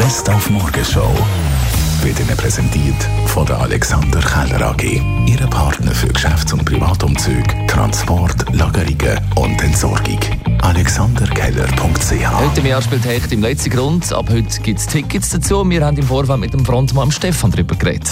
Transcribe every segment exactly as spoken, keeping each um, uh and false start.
Best auf Morgenshow wird Ihnen präsentiert von der Alexander Keller A G. Ihre Partner für Geschäfts- und Privatumzüge, Transport, Lagerungen und Entsorgung. alexander keller punkt c h. Heute im Jahr spielt Hecht im letzten Grund. Ab heute gibt es Tickets dazu. Wir haben im Vorfeld mit dem Frontmann Stefan darüber geredet.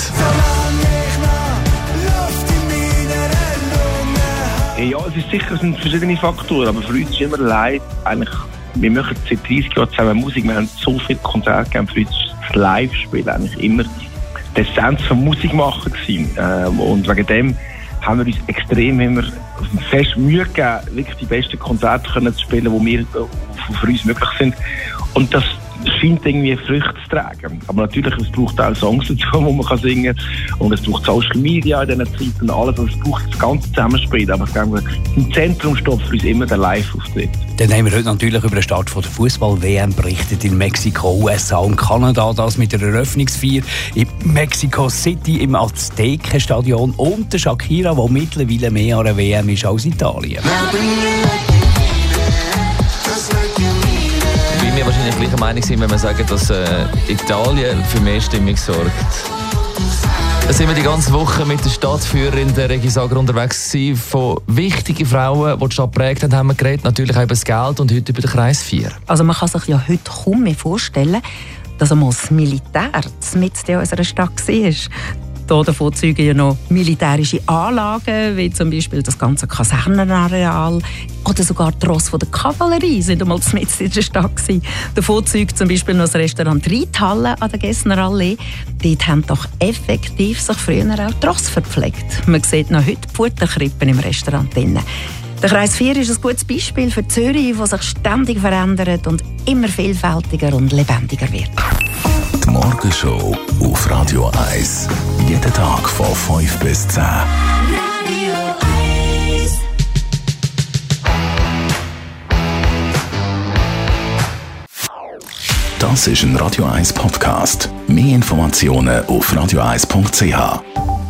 Ja, es ist sicher, es sind verschiedene Faktoren, aber für uns ist immer leid, eigentlich, wir machen seit dreißig Jahren zusammen Musik, wir haben so viele Konzerte gegeben, für uns ist das Live-Spiel eigentlich immer die Essenz vom Musikmachen gewesen. Ähm, und wegen dem haben wir uns extrem immer fest Mühe gegeben, wirklich die besten Konzerte können zu spielen, die wir, äh, für uns möglich sind. Und das scheint irgendwie Früchte zu tragen. Aber natürlich, es braucht auch Songs dazu, die man kann singen kann. Und es braucht Social Media in diesen Zeiten und alles. Also es braucht das ganze Zusammenspiel. Aber ich glaube, im Zentrum steht für uns immer der Live-Auftritt. Dann haben wir heute natürlich über den Start von der Fußball-W M berichtet in Mexiko, U S A und Kanada. Das mit der Eröffnungsfeier in Mexico City im Aztekenstadion und der Shakira, die mittlerweile mehr an der W M ist als Italien. Wir wahrscheinlich gleicher Meinung sind, wenn wir sagen, dass äh, Italien für mehr Stimmung sorgt. Da sind wir die ganze Woche mit der Stadtführerin der Regisager unterwegs gewesen. Von wichtigen Frauen, die die Stadt geprägt haben, haben wir geredet. Natürlich auch über das Geld und heute über den Kreis vier. Also man kann sich ja heute kaum mehr vorstellen, dass einmal das Militär mitten in unserer Stadt war. Hier davon zeugen ja noch militärische Anlagen, wie zum Beispiel das ganze Kasernenareal oder sogar die Rosse der Kavallerie sind einmal mitten in der Stadt gewesen. Davon zeugt zum Beispiel noch das Restaurant Reithalle an der Gessener Allee. Dort haben doch effektiv sich früher auch die Rosse verpflegt. Man sieht noch heute die Futterkrippen im Restaurant drin. Der Kreis vier ist ein gutes Beispiel für Zürich, der sich ständig verändert und immer vielfältiger und lebendiger wird. Die Morgenshow auf Radio eins. Jeden Tag von fünf bis zehn. Radio eins. Das ist ein Radio eins Podcast. Mehr Informationen auf radio eins punkt c h.